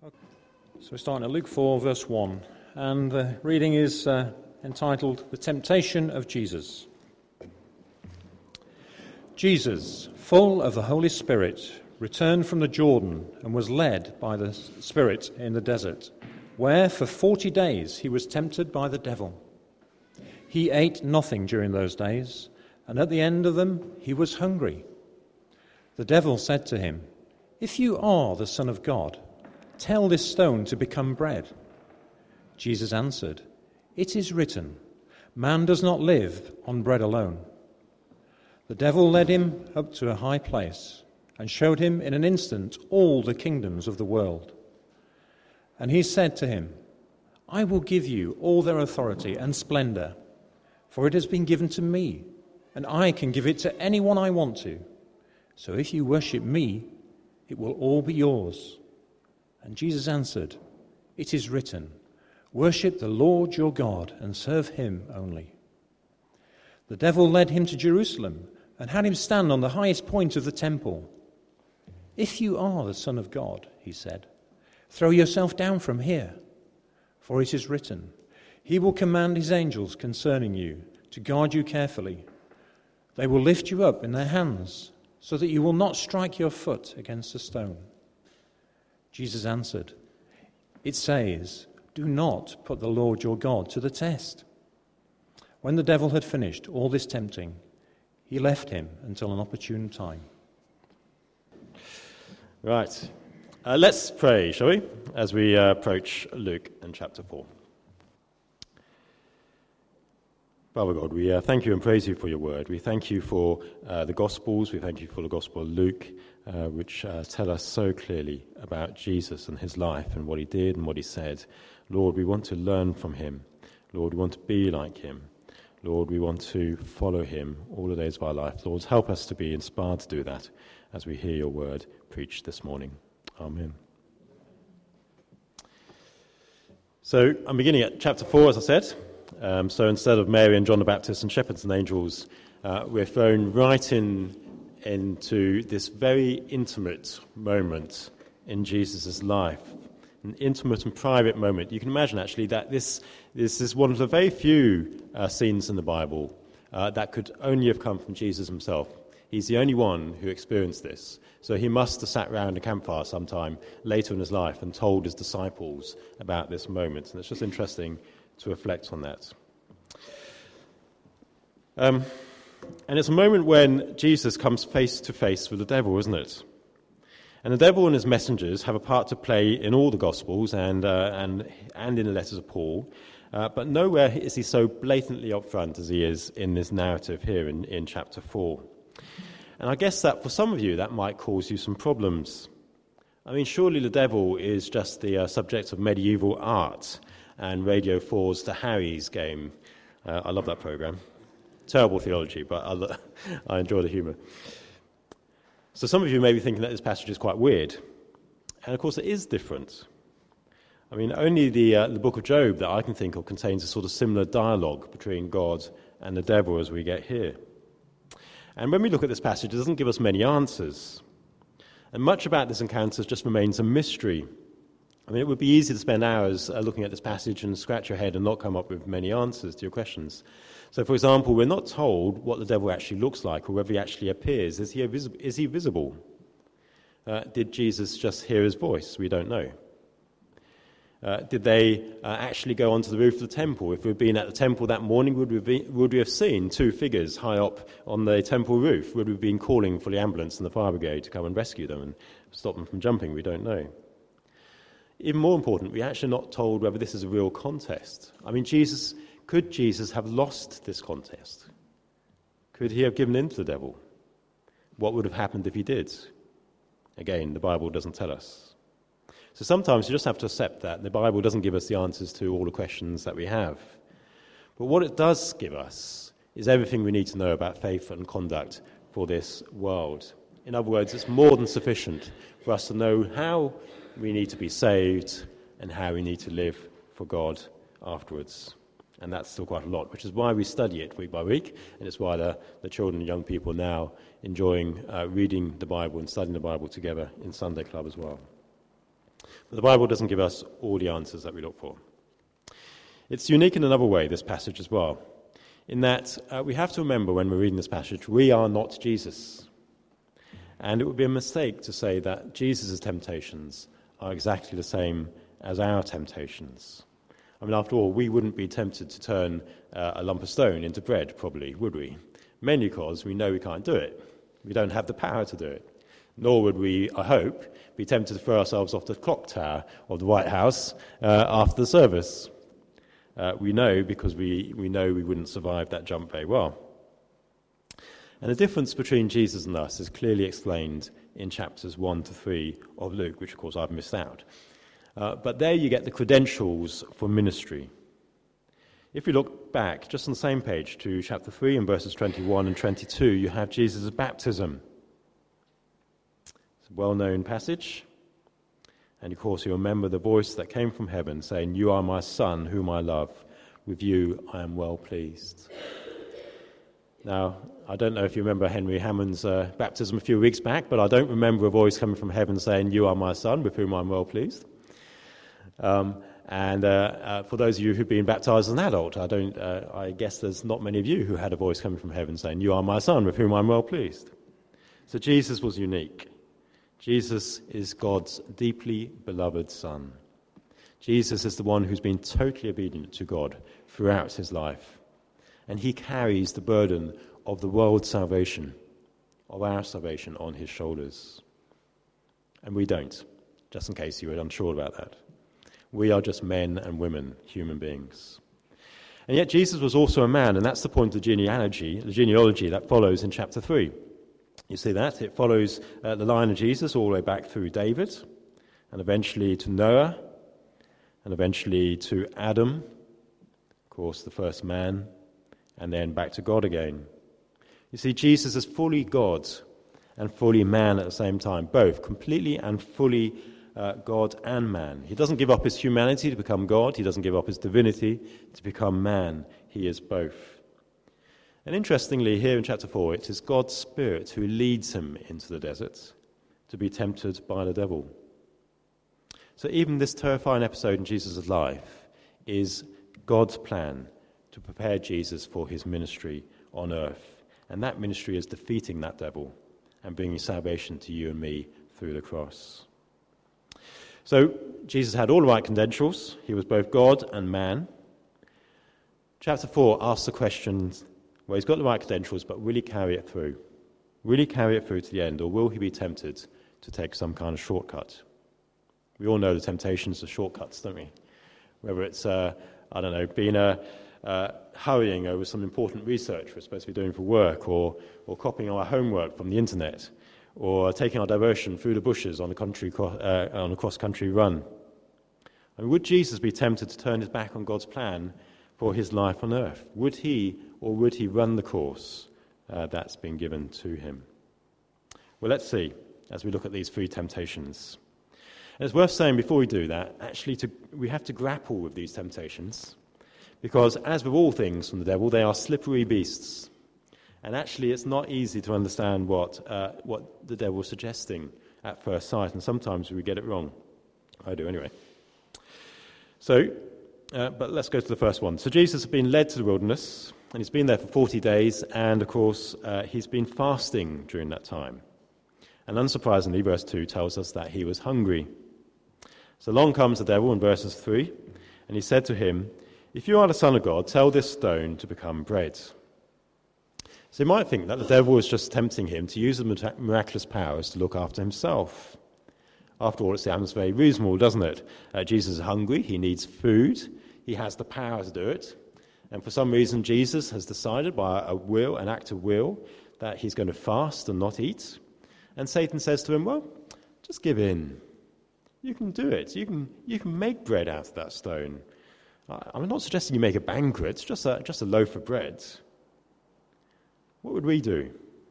So we're starting at Luke 4, verse 1, and the reading is entitled, The Temptation of Jesus. Jesus, full of the Holy Spirit, returned from the Jordan and was led by the Spirit in the desert, where for 40 days he was tempted by the devil. He ate nothing during those days, and at the end of them he was hungry. The devil said to him, "If you are the Son of God, tell this stone to become bread." Jesus answered, "It is written, man does not live on bread alone." The devil led him up to a high place and showed him in an instant all the kingdoms of the world. And he said to him, "I will give you all their authority and splendor, for it has been given to me, and I can give it to anyone I want to. So if you worship me, it will all be yours." And Jesus answered, "It is written, worship the Lord your God and serve him only." The devil led him to Jerusalem and had him stand on the highest point of the temple. "If you are the Son of God," he said, "throw yourself down from here, for it is written, he will command his angels concerning you to guard you carefully. They will lift you up in their hands so that you will not strike your foot against a stone." Jesus answered, "It says, do not put the Lord your God to the test." When the devil had finished all this tempting, he left him until an opportune time. Right. Let's pray, shall we, as we approach Luke and chapter 4. Father God, we thank you and praise you for your word. We thank you for the Gospels. We thank you for the Gospel of Luke, which tell us so clearly about Jesus and his life and what he did and what he said. Lord, we want to learn from him. Lord, we want to be like him. Lord, we want to follow him all the days of our life. Lord, help us to be inspired to do that as we hear your word preached this morning. Amen. So I'm beginning at chapter 4, as I said. So instead of Mary and John the Baptist and shepherds and angels, we're thrown right into this very intimate moment in Jesus' life, an intimate and private moment. You can imagine, actually, that this is one of the very few scenes in the Bible that could only have come from Jesus himself. He's the only one who experienced this. So he must have sat around a campfire sometime later in his life and told his disciples about this moment. And it's just interesting to reflect on that. And it's a moment when Jesus comes face to face with the devil, isn't it? And the devil and his messengers have a part to play in all the Gospels and in the letters of Paul, but nowhere is he so blatantly upfront as he is in this narrative here in chapter 4. And I guess that for some of you that might cause you some problems. I mean, surely the devil is just the subject of medieval art and Radio 4's The Harry's Game. I love that program. Terrible theology, but I enjoy the humour. So some of you may be thinking that this passage is quite weird. And of course it is different. I mean, only the book of Job that I can think of contains a sort of similar dialogue between God and the devil as we get here. And when we look at this passage, it doesn't give us many answers. And much about this encounter just remains a mystery. I mean, it would be easy to spend hours looking at this passage and scratch your head and not come up with many answers to your questions. So, for example, we're not told what the devil actually looks like or whether he actually appears. Is he visible? Did Jesus just hear his voice? We don't know. Did they actually go onto the roof of the temple? If we'd been at the temple that morning, would we have seen two figures high up on the temple roof? Would we have been calling for the ambulance and the fire brigade to come and rescue them and stop them from jumping? We don't know. Even more important, we're actually not told whether this is a real contest. I mean, could Jesus have lost this contest? Could he have given in to the devil? What would have happened if he did? Again, the Bible doesn't tell us. So sometimes you just have to accept that the Bible doesn't give us the answers to all the questions that we have. But what it does give us is everything we need to know about faith and conduct for this world. In other words, it's more than sufficient for us to know how we need to be saved and how we need to live for God afterwards. And that's still quite a lot, which is why we study it week by week, and it's why the children and young people are now enjoying reading the Bible and studying the Bible together in Sunday Club as well. But the Bible doesn't give us all the answers that we look for. It's unique in another way, this passage as well, in that we have to remember when we're reading this passage, we are not Jesus. And it would be a mistake to say that Jesus' temptations are exactly the same as our temptations. I mean, after all, we wouldn't be tempted to turn a lump of stone into bread, probably, would we? Mainly because we know we can't do it. We don't have the power to do it. Nor would we, I hope, be tempted to throw ourselves off the clock tower of the White House after the service. We know because we know we wouldn't survive that jump very well. And the difference between Jesus and us is clearly explained in chapters 1 to 3 of Luke, which of course I've missed out. But there you get the credentials for ministry. If you look back, just on the same page, to chapter 3 and verses 21 and 22, you have Jesus' baptism. It's a well-known passage. And of course you remember the voice that came from heaven saying, "You are my son, whom I love. With you I am well pleased." Now, I don't know if you remember Henry Hammond's baptism a few weeks back, but I don't remember a voice coming from heaven saying, "You are my son, with whom I'm well pleased." And for those of you who've been baptized as an adult, I guess there's not many of you who had a voice coming from heaven saying, "You are my son, with whom I'm well pleased." So Jesus was unique. Jesus is God's deeply beloved Son. Jesus is the one who's been totally obedient to God throughout his life. And he carries the burden of the world's salvation, of our salvation, on his shoulders. And we don't, just in case you were unsure about that. We are just men and women, human beings. And yet Jesus was also a man, and that's the point of the genealogy that follows in chapter 3. You see that? It follows the line of Jesus all the way back through David, and eventually to Noah, and eventually to Adam, of course, the first man, and then back to God again. You see, Jesus is fully God and fully man at the same time, both completely and fully God and man. He doesn't give up his humanity to become God. He doesn't give up his divinity to become man. He is both. And interestingly, here in chapter 4, it is God's Spirit who leads him into the desert to be tempted by the devil. So even this terrifying episode in Jesus' life is God's plan to prepare Jesus for his ministry on earth. And that ministry is defeating that devil and bringing salvation to you and me through the cross. So Jesus had all the right credentials. He was both God and man. Chapter 4 asks the question, well, he's got the right credentials, but will he carry it through? Will he carry it through to the end, or will he be tempted to take some kind of shortcut? We all know the temptations of shortcuts, don't we? Whether it's, being hurrying over some important research we're supposed to be doing for work, or copying our homework from the internet, or taking our diversion through the bushes on a cross-country run. And would Jesus be tempted to turn his back on God's plan for his life on earth? Would he run the course that's been given to him? Well, let's see as we look at these three temptations. And it's worth saying before we do that, actually, we have to grapple with these temptations, because as with all things from the devil, they are slippery beasts. And actually, it's not easy to understand what the devil was suggesting at first sight, and sometimes we get it wrong. I do anyway. So, but let's go to the first one. So Jesus has been led to the wilderness, and he's been there for 40 days, and of course, he's been fasting during that time. And unsurprisingly, verse 2 tells us that he was hungry. So along comes the devil in verses 3, and he said to him, "If you are the Son of God, tell this stone to become bread." So you might think that the devil was just tempting him to use the miraculous powers to look after himself. After all, it sounds very reasonable, doesn't it? Jesus is hungry, he needs food, he has the power to do it. And for some reason, Jesus has decided by an act of will, that he's going to fast and not eat. And Satan says to him, well, just give in. You can do it. You can make bread out of that stone. I'm not suggesting you make a banquet, just a loaf of bread. What would we do?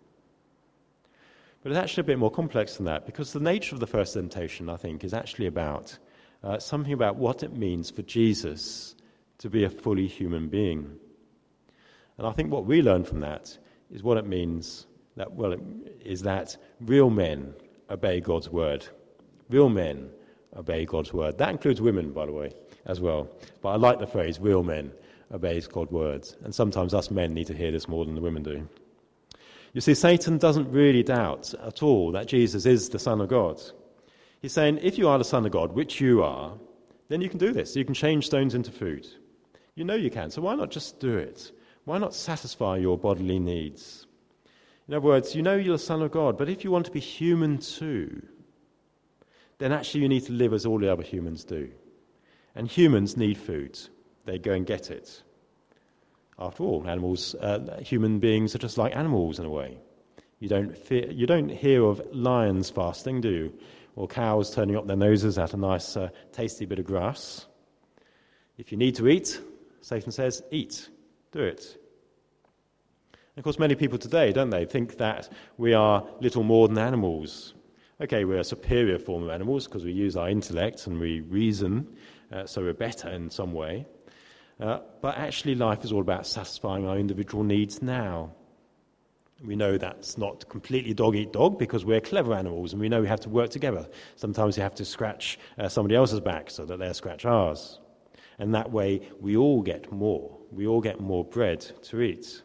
But it's actually a bit more complex than that, because the nature of the first temptation, I think, is actually about something about what it means for Jesus to be a fully human being. And I think what we learn from that is what it means that real men obey God's word. Real men obey God's word. That includes women, by the way, as well. But I like the phrase, real men obey God's words. And sometimes us men need to hear this more than the women do. You see, Satan doesn't really doubt at all that Jesus is the Son of God. He's saying, if you are the Son of God, which you are, then you can do this. You can change stones into food. You know you can, so why not just do it? Why not satisfy your bodily needs? In other words, you know you're the Son of God, but if you want to be human too, then actually you need to live as all the other humans do. And humans need food. They go and get it. After all, human beings are just like animals in a way. You don't hear of lions fasting, do you? Or cows turning up their noses at a nice, tasty bit of grass. If you need to eat, Satan says, eat. Do it. And of course, many people today, don't they, think that we are little more than animals. Okay, we're a superior form of animals because we use our intellect and we reason, so we're better in some way. But actually life is all about satisfying our individual needs now. We know that's not completely dog-eat-dog because we're clever animals and we know we have to work together. Sometimes you have to scratch somebody else's back so that they'll scratch ours. And that way we all get more. We all get more bread to eat.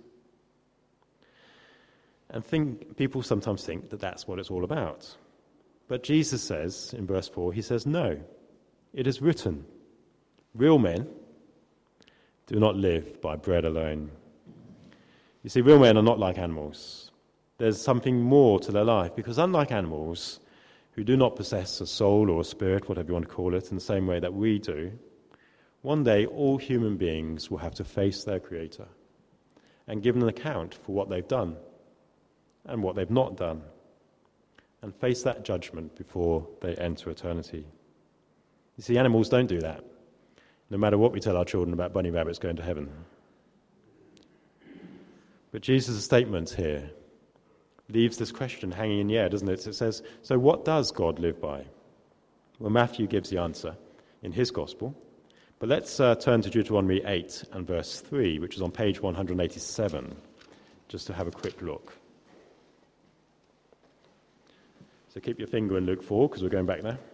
And people sometimes think that that's what it's all about. But Jesus says, in verse 4, he says, no, it is written, real men do not live by bread alone. You see, real men are not like animals. There's something more to their life, because unlike animals, who do not possess a soul or a spirit, whatever you want to call it, in the same way that we do, one day all human beings will have to face their Creator and give an account for what they've done and what they've not done, and face that judgment before they enter eternity. You see, animals don't do that, no matter what we tell our children about bunny rabbits going to heaven. But Jesus' statement here leaves this question hanging in the air, doesn't it? It says, so what does God live by? Well, Matthew gives the answer in his gospel. But let's turn to Deuteronomy 8 and verse 3, which is on page 187, just to have a quick look. So keep your finger in Luke 4, because we're going back there.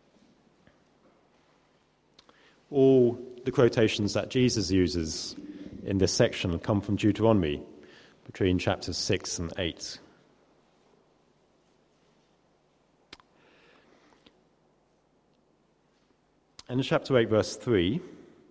All the quotations that Jesus uses in this section come from Deuteronomy, between chapters 6 and 8. And in chapter 8, verse 3,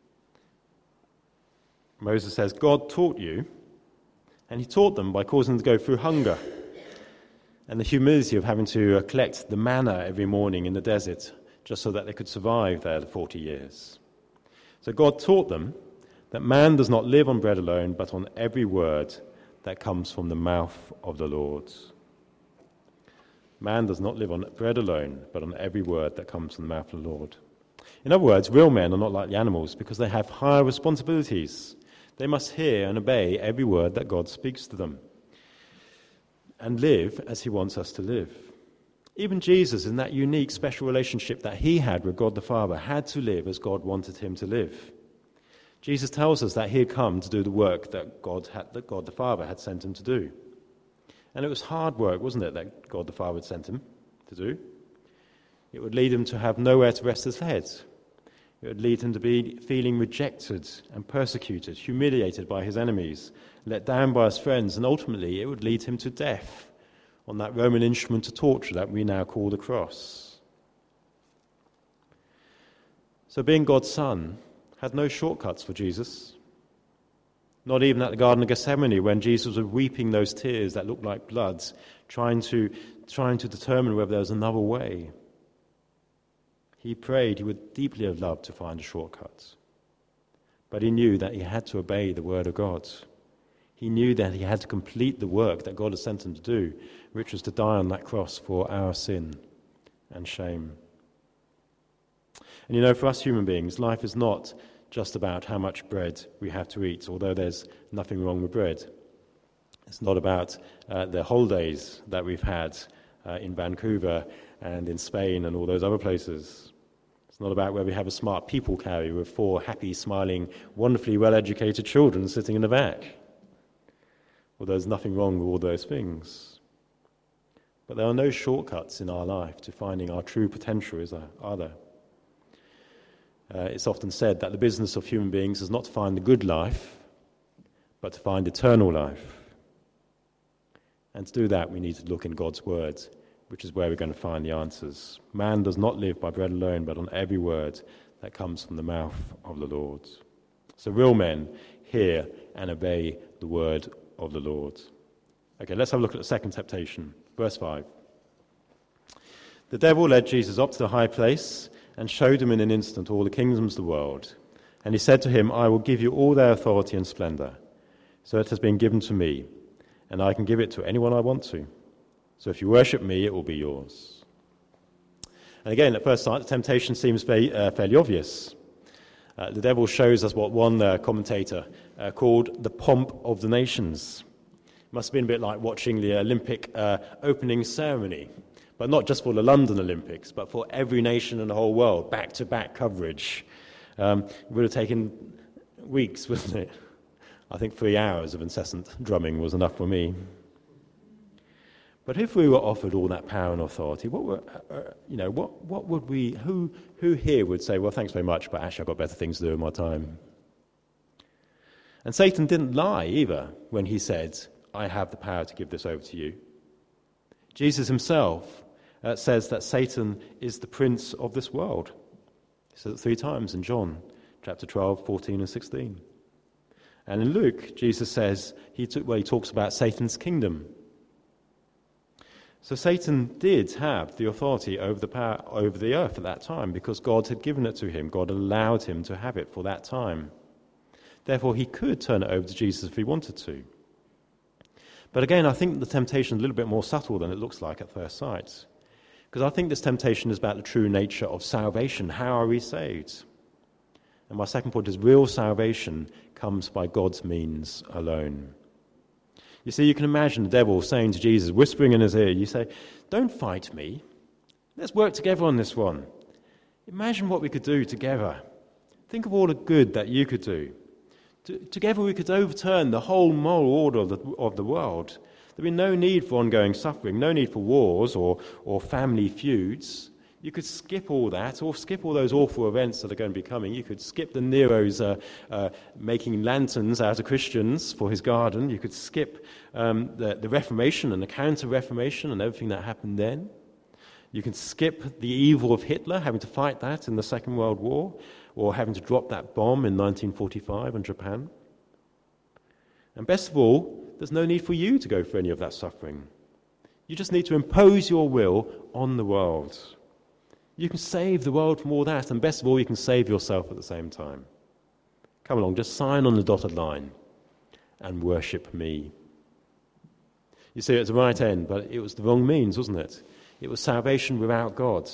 Moses says, God taught you, and he taught them by causing them to go through hunger and the humility of having to collect the manna every morning in the desert just so that they could survive there the 40 years. So God taught them that man does not live on bread alone, but on every word that comes from the mouth of the Lord. Man does not live on bread alone, but on every word that comes from the mouth of the Lord. In other words, real men are not like the animals because they have higher responsibilities. They must hear and obey every word that God speaks to them and live as he wants us to live. Even Jesus, in that unique, special relationship that he had with God the Father, had to live as God wanted him to live. Jesus tells us that he had come to do the work that God the Father had sent him to do. And it was hard work, wasn't it, that God the Father had sent him to do? It would lead him to have nowhere to rest his head. It would lead him to be feeling rejected and persecuted, humiliated by his enemies, let down by his friends, and ultimately it would lead him to death on that Roman instrument of torture that we now call the cross. So being God's Son had no shortcuts for Jesus. Not even at the Garden of Gethsemane, when Jesus was weeping those tears that looked like blood, trying to determine whether there was another way. He prayed he would deeply have loved to find a shortcut. But he knew that he had to obey the word of God. He knew that he had to complete the work that God had sent him to do, which was to die on that cross for our sin and shame. And you know, for us human beings, life is not just about how much bread we have to eat, although there's nothing wrong with bread. It's not about the holidays that we've had in Vancouver and in Spain and all those other places. It's not about where we have a smart people carrier with 4 happy, smiling, wonderfully well-educated children sitting in the back. Well, there's nothing wrong with all those things. But there are no shortcuts in our life to finding our true potential, are there? It's often said that the business of human beings is not to find the good life, but to find eternal life. And to do that, we need to look in God's word, which is where we're going to find the answers. Man does not live by bread alone, but on every word that comes from the mouth of the Lord. So real men hear and obey the word of the Lord. Okay, let's have a look at the second temptation. Verse 5. The devil led Jesus up to the high place and showed him in an instant all the kingdoms of the world. And he said to him, I will give you all their authority and splendor. So it has been given to me, and I can give it to anyone I want to. So if you worship me, it will be yours. And again, at first sight, the temptation seems fairly obvious. The devil shows us what one commentator called the pomp of the nations. It must have been a bit like watching the Olympic opening ceremony, but not just for the London Olympics, but for every nation in the whole world, back-to-back coverage. It would have taken weeks, wouldn't it? I think 3 hours of incessant drumming was enough for me. But if we were offered all that power and authority, what would we? Who here would say, "Well, thanks very much, but actually I've got better things to do in my time"? And Satan didn't lie either when he said, "I have the power to give this over to you." Jesus himself says that Satan is the prince of this world. He says it 3 times in John, chapter 12, 14, and 16. And in Luke, Jesus says he talks about Satan's kingdom. So Satan did have the authority over the earth at that time because God had given it to him. God allowed him to have it for that time. Therefore, he could turn it over to Jesus if he wanted to. But again, I think the temptation is a little bit more subtle than it looks like at first sight. Because I think this temptation is about the true nature of salvation. How are we saved? And my second point is real salvation comes by God's means alone. You see, you can imagine the devil saying to Jesus, whispering in his ear, you say, "Don't fight me. Let's work together on this one. Imagine what we could do together. Think of all the good that you could do. Together we could overturn the whole moral order of the world. There'd be no need for ongoing suffering, no need for wars or family feuds. You could skip all that, or skip all those awful events that are going to be coming. You could skip the Nero's making lanterns out of Christians for his garden. You could skip the Reformation and the Counter-Reformation and everything that happened then. You can skip the evil of Hitler, having to fight that in the Second World War, or having to drop that bomb in 1945 in Japan. And best of all, there's no need for you to go through any of that suffering. You just need to impose your will on the world. You can save the world from all that, and best of all, you can save yourself at the same time. Come along, just sign on the dotted line and worship me. You see, it's the right end, but it was the wrong means, wasn't it? It was salvation without God.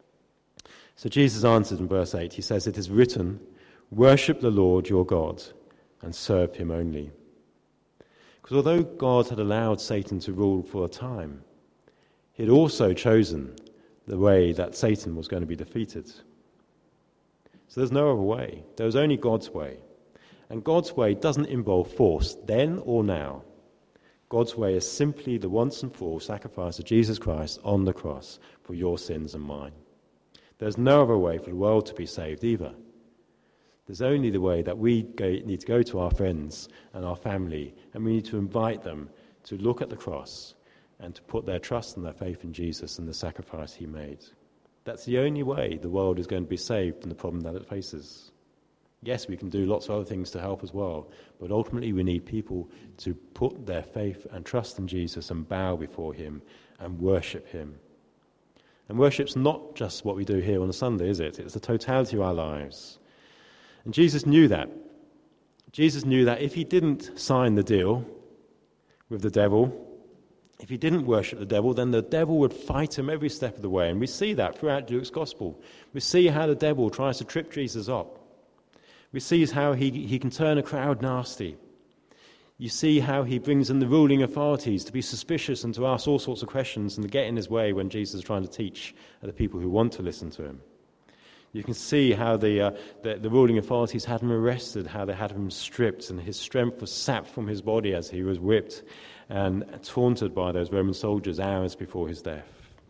So Jesus answered in verse 8, he says, "It is written, worship the Lord your God and serve him only." Because although God had allowed Satan to rule for a time, he had also chosen the way that Satan was going to be defeated. So there's no other way. There's only God's way. And God's way doesn't involve force, then or now. God's way is simply the once and for all sacrifice of Jesus Christ on the cross for your sins and mine. There's no other way for the world to be saved either. There's only the way that we need to go to our friends and our family, and we need to invite them to look at the cross and to put their trust and their faith in Jesus and the sacrifice he made. That's the only way the world is going to be saved from the problem that it faces. Yes, we can do lots of other things to help as well, but ultimately we need people to put their faith and trust in Jesus and bow before him and worship him. And worship's not just what we do here on a Sunday, is it? It's the totality of our lives. And Jesus knew that. Jesus knew that if he didn't sign the deal with the devil, if he didn't worship the devil, then the devil would fight him every step of the way. And we see that throughout Luke's gospel. We see how the devil tries to trip Jesus up. We see how he can turn a crowd nasty. You see how he brings in the ruling authorities to be suspicious and to ask all sorts of questions and to get in his way when Jesus is trying to teach the people who want to listen to him. You can see how the ruling authorities had him arrested, how they had him stripped, and his strength was sapped from his body as he was whipped and taunted by those Roman soldiers hours before his death.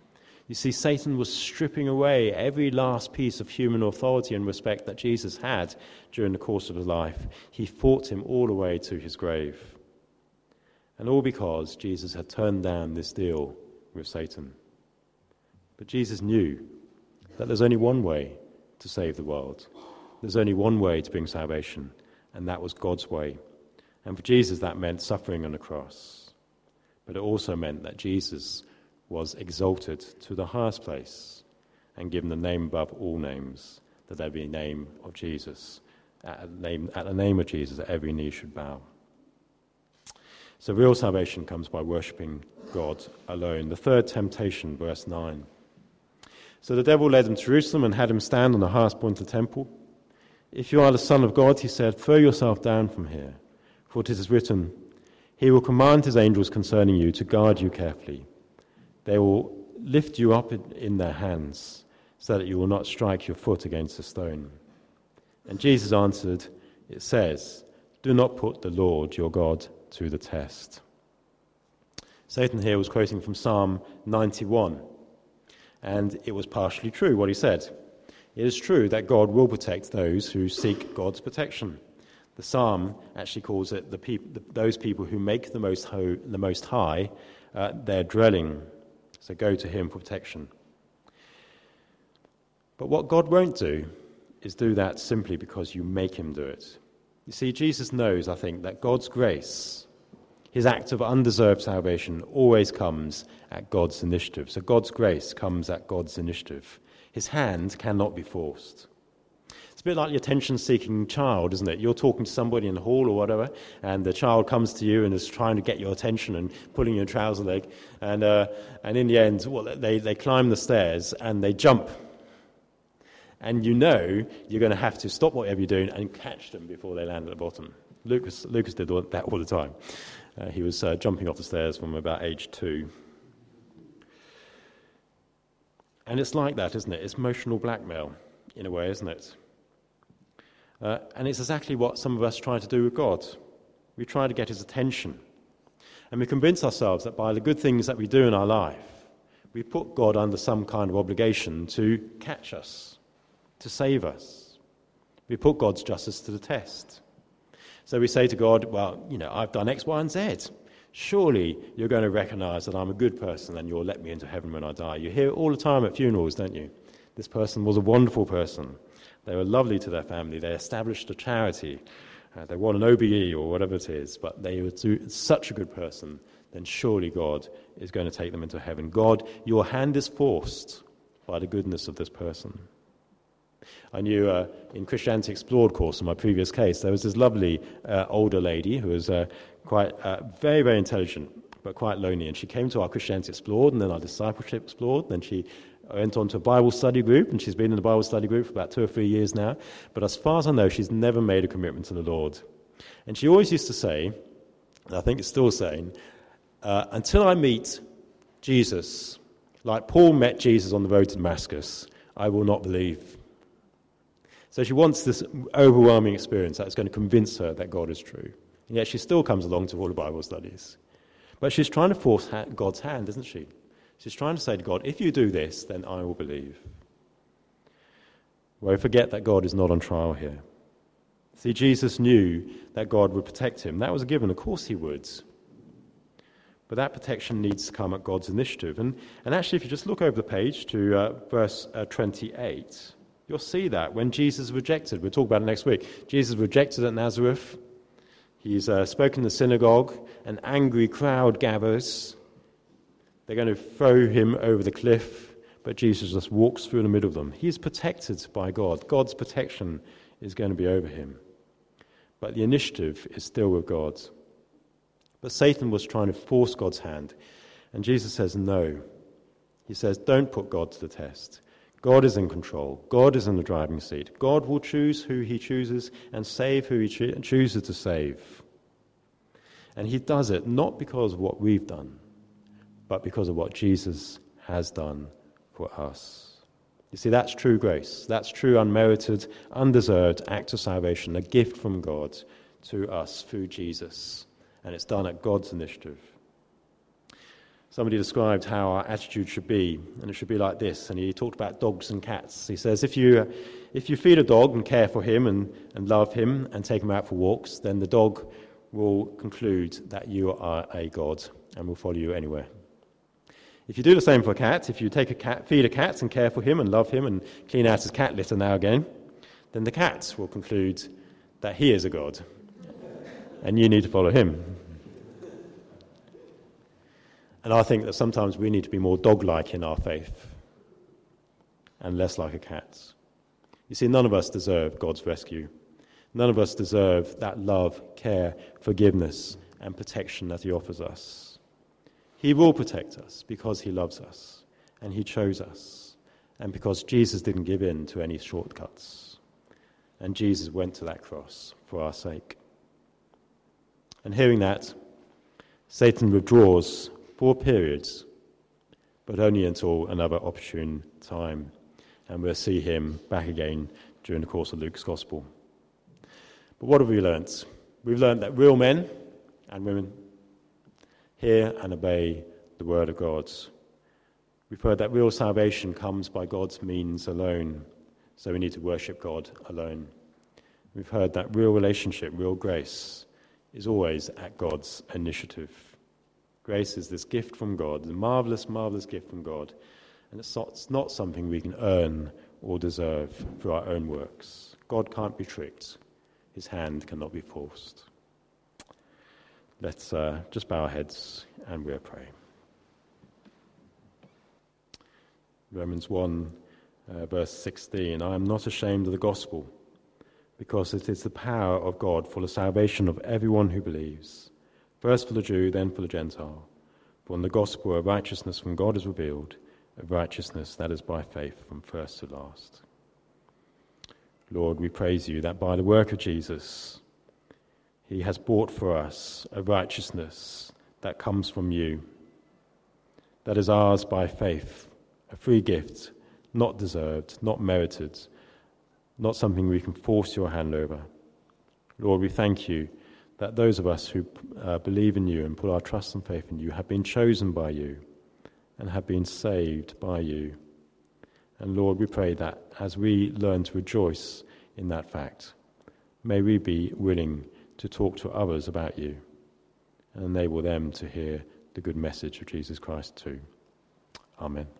You see, Satan was stripping away every last piece of human authority and respect that Jesus had during the course of his life. He fought him all the way to his grave. And all because Jesus had turned down this deal with Satan. But Jesus knew that there's only one way to save the world. There's only one way to bring salvation, and that was God's way. And for Jesus, that meant suffering on the cross. But it also meant that Jesus was exalted to the highest place and given the name above all names, that there be a name of Jesus. At the name of Jesus, that every knee should bow. So real salvation comes by worshipping God alone. The third temptation, verse 9. So the devil led him to Jerusalem and had him stand on the highest point of the temple. If you are the Son of God, he said, throw yourself down from here, for it is written, he will command his angels concerning you to guard you carefully. They will lift you up in their hands, so that you will not strike your foot against a stone. And Jesus answered, it says, do not put the Lord your God to the test. Satan here was quoting from Psalm 91, and it was partially true what he said. It is true that God will protect those who seek God's protection. The psalm actually calls it those people who make the Most High their dwelling. So go to him for protection. But what God won't do is do that simply because you make him do it. You see, Jesus knows, I think, that God's grace, his act of undeserved salvation, always comes at God's initiative. So God's grace comes at God's initiative. His hand cannot be forced. It's a bit like the attention-seeking child, isn't it? You're talking to somebody in the hall or whatever, and the child comes to you and is trying to get your attention and pulling your trouser leg, and in the end, they climb the stairs and they jump. And you know you're going to have to stop whatever you're doing and catch them before they land at the bottom. Lucas did that all the time. He was jumping off the stairs from about age 2. And it's like that, isn't it? It's emotional blackmail, in a way, isn't it? And it's exactly what some of us try to do with God. We try to get his attention. And we convince ourselves that by the good things that we do in our life, we put God under some kind of obligation to catch us, to save us. We put God's justice to the test. So we say to God, well, I've done X, Y, and Z. Surely you're going to recognize that I'm a good person and you'll let me into heaven when I die. You hear it all the time at funerals, don't you? This person was a wonderful person. They were lovely to their family. They established a charity. They won an OBE or whatever it is, but they were such a good person, then surely God is going to take them into heaven. God, your hand is forced by the goodness of this person. I knew in Christianity Explored course in my previous case, there was this lovely older lady who was quite very, very intelligent, but quite lonely. And she came to our Christianity Explored and then our Discipleship Explored. Then she went on to a Bible study group, and she's been in the Bible study group for about 2 or 3 years now. But as far as I know, she's never made a commitment to the Lord. And she always used to say, and I think it's still saying, until I meet Jesus, like Paul met Jesus on the road to Damascus, I will not believe. So she wants this overwhelming experience that's going to convince her that God is true. And yet she still comes along to all the Bible studies. But she's trying to force God's hand, isn't she? She's trying to say to God, if you do this, then I will believe. Well, forget that God is not on trial here. See, Jesus knew that God would protect him. That was a given. Of course he would. But that protection needs to come at God's initiative. And actually, if you just look over the page to verse 28, you'll see that when Jesus rejected, we'll talk about it next week, Jesus rejected at Nazareth. He's spoken in the synagogue. An angry crowd gathers. They're going to throw him over the cliff, but Jesus just walks through the middle of them. He's protected by God. God's protection is going to be over him. But the initiative is still with God. But Satan was trying to force God's hand. And Jesus says no. He says, don't put God to the test. God is in control. God is in the driving seat. God will choose who he chooses and save who he chooses to save. And he does it not because of what we've done, but because of what Jesus has done for us. You see, that's true grace. That's true unmerited, undeserved act of salvation, a gift from God to us through Jesus. And it's done at God's initiative. Somebody described how our attitude should be, and it should be like this. And he talked about dogs and cats. He says, if you feed a dog and care for him and love him and take him out for walks, then the dog will conclude that you are a god and will follow you anywhere. If you do the same for a cat, if you feed a cat and care for him and love him and clean out his cat litter now and again, then the cat will conclude that he is a god and you need to follow him. And I think that sometimes we need to be more dog-like in our faith and less like a cat. You see, none of us deserve God's rescue. None of us deserve that love, care, forgiveness, and protection that he offers us. He will protect us because he loves us, and he chose us, and because Jesus didn't give in to any shortcuts. And Jesus went to that cross for our sake. And hearing that, Satan withdraws for periods, but only until another opportune time. And we'll see him back again during the course of Luke's Gospel. But what have we learnt? We've learnt that real men and women hear and obey the word of God. We've heard that real salvation comes by God's means alone, so we need to worship God alone. We've heard that real relationship, real grace, is always at God's initiative. Grace is this gift from God, a marvellous, marvellous gift from God. And it's not something we can earn or deserve through our own works. God can't be tricked. His hand cannot be forced. Let's just bow our heads and we'll pray. Romans 1, verse 16. I am not ashamed of the gospel, because it is the power of God for the salvation of everyone who believes. First for the Jew, then for the Gentile. For in the gospel of righteousness from God is revealed, a righteousness that is by faith from first to last. Lord, we praise you that by the work of Jesus, he has bought for us a righteousness that comes from you, that is ours by faith, a free gift, not deserved, not merited, not something we can force your hand over. Lord, we thank you that those of us who believe in you and put our trust and faith in you have been chosen by you and have been saved by you. And Lord, we pray that as we learn to rejoice in that fact, may we be willing to talk to others about you and enable them to hear the good message of Jesus Christ too. Amen.